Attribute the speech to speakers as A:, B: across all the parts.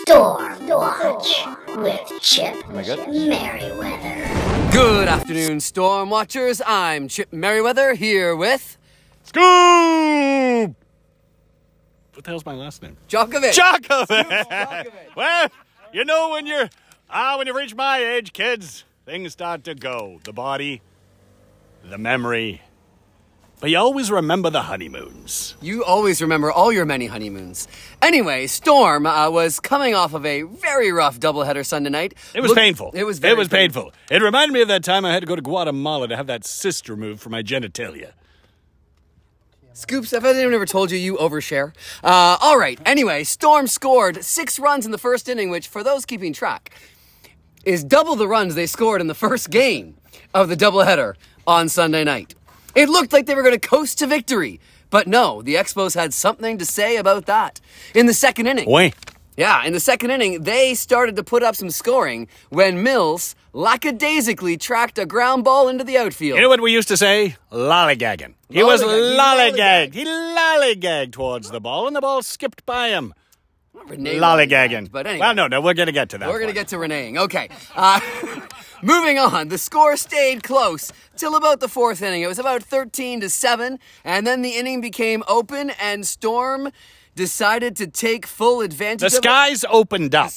A: Storm Watch with Chip Merriweather.
B: Good afternoon, Storm Watchers. I'm Chip Merriweather here with
C: Scoop! What the hell's my last name?
B: Djokovic.
C: Djokovic! Well, you know when you reach my age, kids, things start to go. The body, the memory. But you always remember the honeymoons.
B: You always remember all your many honeymoons. Anyway, Storm was coming off of a very rough doubleheader Sunday night.
C: It was painful.
B: It was very
C: painful. It reminded me of that time I had to go to Guatemala to have that cyst removed from my genitalia.
B: Scoops, have anyone ever told you you overshare? All right. Anyway, Storm scored 6 runs in the first inning, which, for those keeping track, is double the runs they scored in the first game of the doubleheader on Sunday night. It looked like they were going to coast to victory, but no, the Expos had something to say about that. In the second inning, in the second inning, they started to put up some scoring when Mills lackadaisically tracked a ground ball into the outfield.
C: You know what we used to say? Lollygagging. He was lollygagged. He lollygagged towards the ball, and the ball skipped by him. Lollygagging.
B: But anyway.
C: Well, no, we're going to get to that.
B: We're going to get to Reneeing. Okay. Moving on, the score stayed close till about the fourth inning. It was about 13-7, and then the inning became open, and Storm decided to take full advantage of it.
C: The skies opened up,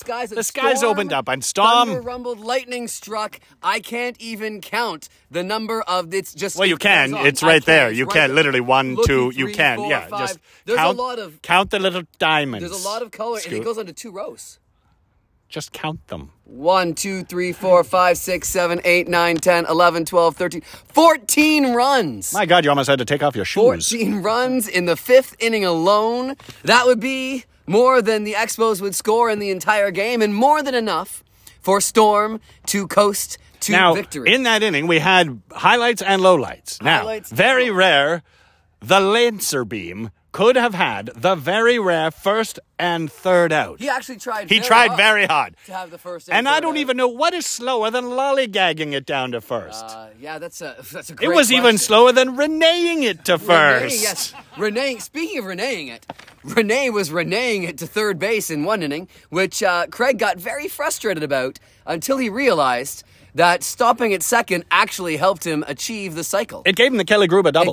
C: and Storm...
B: Thunder rumbled, lightning struck. I can't even count the number of... It's just...
C: Well, you can. It's right there. You can. Literally 1, 2, you can. Yeah, just count the little diamonds.
B: There's a lot of color, and it goes onto 2 rows.
C: Just count them.
B: 1, 2, 3, 4, 5, 6, 7, 8, 9, 10, 11, 12, 13, 14 runs.
C: My God, you almost had to take off your shoes.
B: 14 runs in the 5th inning alone. That would be more than the Expos would score in the entire game, and more than enough for Storm to coast to victory.
C: Now, in that inning, we had highlights and lowlights. Now, very rare, the Lancer beam could have had the very rare first and third out.
B: He actually tried
C: very hard
B: to have the first
C: and I don't even know what is slower than lollygagging it down to first.
B: That's a great
C: It was
B: question.
C: even slower than reneeing it to first.
B: Yes. Speaking of reneeing it, Renee was reneeing it to third base in one inning, which Craig got very frustrated about until he realized that stopping at second actually helped him achieve the cycle.
C: It gave him the Kelly Gruber double.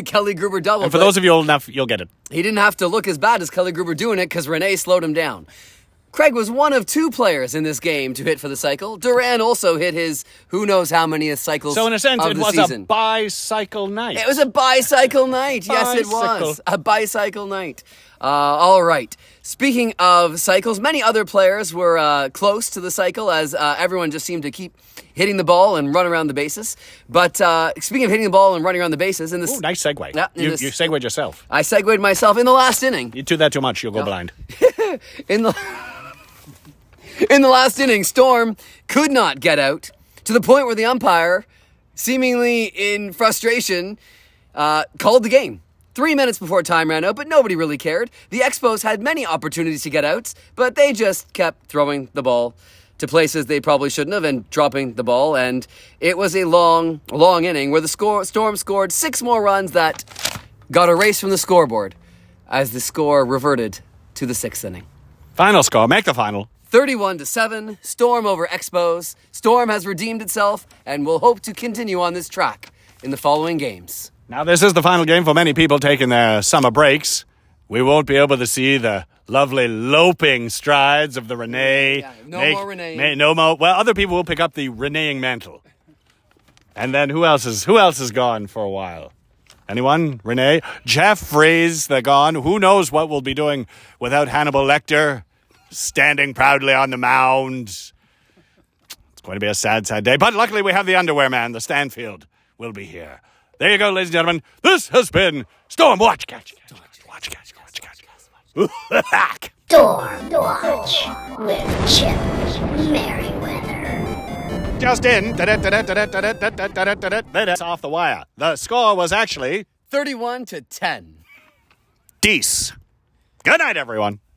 B: And
C: for those of you old enough, you'll get it.
B: He didn't have to look as bad as Kelly Gruber doing it because Renee slowed him down. Craig was one of 2 players in this game to hit for the cycle. Duran also hit his who knows how many cycles.
C: So in a sense,
B: of
C: it
B: the
C: was
B: season.
C: A bicycle night.
B: It was a bicycle night. Yes, it was. A bicycle night. All right. Speaking of cycles, many other players were close to the cycle as everyone just seemed to keep hitting the ball and run around the bases. But speaking of hitting the ball and running around the bases, in this...
C: Ooh, nice segue.
B: Yeah,
C: you segued yourself.
B: I segued myself in the last inning.
C: You do that too much, you'll go blind.
B: In the last inning, Storm could not get out to the point where the umpire, seemingly in frustration, called the game. 3 minutes before time ran out, but nobody really cared. The Expos had many opportunities to get outs, but they just kept throwing the ball to places they probably shouldn't have and dropping the ball, and it was a long, long inning where the Storm scored 6 more runs that got erased from the scoreboard as the score reverted to the 6th inning.
C: Final score, make the final.
B: 31-7, Storm over Expos. Storm has redeemed itself and will hope to continue on this track in the following games.
C: Now, this is the final game for many people taking their summer breaks. We won't be able to see the lovely loping strides of the Renee.
B: Yeah, more Renee.
C: No more. Well, other people will pick up the Reneeing mantle. And then who else is gone for a while? Anyone? Renee? Jeffries, they're gone. Who knows what we'll be doing without Hannibal Lecter standing proudly on the mound. It's going to be a sad, sad day. But luckily we have the underwear man, the Stanfield, will be here. There you go, ladies and gentlemen. This has been Storm Watch.
A: Storm Watch with Chip Merriweather.
C: Just in. That's off the wire. The score was actually
B: 31-10.
C: Deece. Good night, everyone.